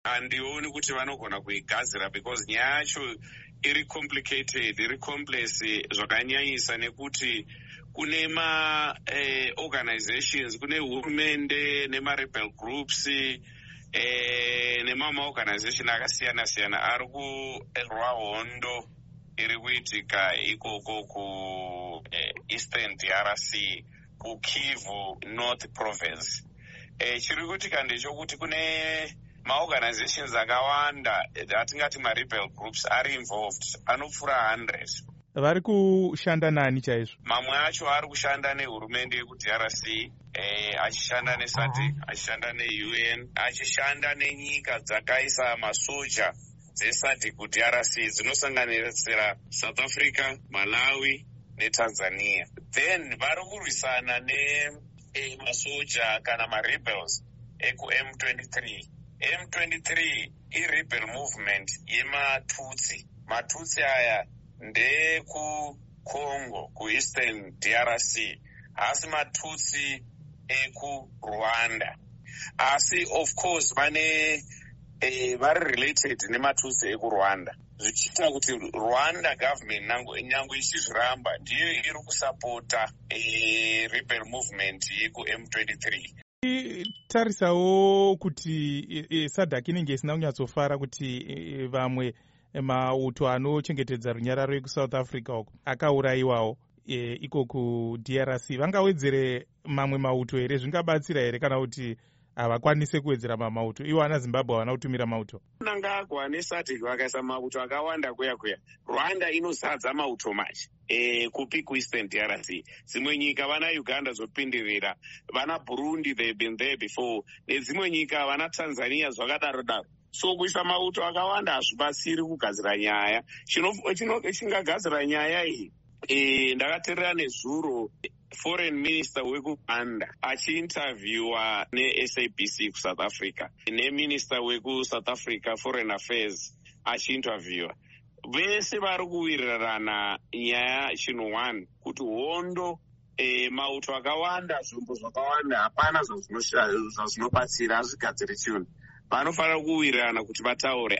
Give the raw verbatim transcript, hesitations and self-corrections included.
handioni kuti vanogona kuigadzira because nyaya yacho iri complicated, iri complex zvakanyanyisa, nekuti kune ma eh, organizations, kune hurumende nema-rebel groups eh, nemama-organization akasiyana siyana ari kurwa hondo iri kuitika ikoko ku eh, Eastern D R C, ku Kivu North Province. Eh, chiri kuitika ndechekuti kune ma-organizations akawanda atingati ma-rebel groups ari involved, anopfuura one hundred. Vari kushanda nani chaizvo? Mamwe acho ari kushanda nehurumende yeku-D R C, eh, achishanda ne-SADC, achishanda ne-U N, achishanda nenyika dzakaisa masoja dze-SADC ku-D R C dzinosanganisira South Africa, Malawi neTanzania. Then vari kurwisana ne-masoja eh, kana ma-rebels eku-M twenty-three. M twenty-three i-rebel movement yematutsi. Matutsi aya ndeku Congo, ku Eastern D R C, asi matutsi eku Rwanda. Asi of course vane eh, vari related nematutsi eku Rwanda, zvichiita kuti Rwanda government nango nyango ichizviramba ndiyo iri kusapota eh, rebel movement yeku M twenty-three. Tarisawo kuti SADC inenge isina kunyatsofara kuti vamwe mauto anochengetedza runyararo eku-South Africa uko akaurayiwawo e, iko ku-D R C. Vangawedzere mamwe mauto here? Zvingabatsira here kana kuti havakwanise kuwedzera mamauto? Ivo ana Zimbabwe havana kutumira mauto. Nanga agwa ne-SADC vakaisa mauto akawanda kuya kuya. Rwanda inozadza mauto machi e, kupi ku-Eastern D R C. Dzimwe nyika vana Uganda zvopindirira, vana Burundi, they've been there before, nedzimwe nyika vana Tanzania zvakadaro daro. So kuisa mauto akawanda hazvibatsiri kugadzira nyaya. Chingagadzira nyaya iyi, e, ndakateerera nezuro foreign minister weku-Rwanda achiinterviewa ne-S A B C ku-South Africa, ne-minister weku-South Africa foreign affairs achiinterviewa. Vese vari kuwirirana nyaya chinhu one, kuti hondo e, mauto akawanda, zvombo zvakawanda, hapana zvazvinobatsira, hazvigadziri chinhu. Vanofanira kuwirirana kuti vataure